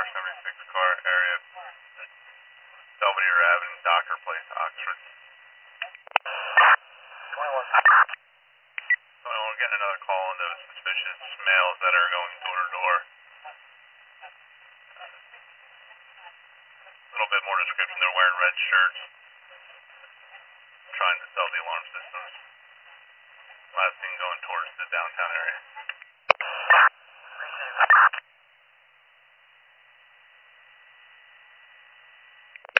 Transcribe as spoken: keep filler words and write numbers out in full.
R seventy-six car area, Belvedere Avenue, Docker Place, Oxford. twenty-one. So we're getting another call on those suspicious males that are going door to door. A little bit more description, they're wearing red shirts, trying to sell the alarm systems. Last thing going towards the downtown area.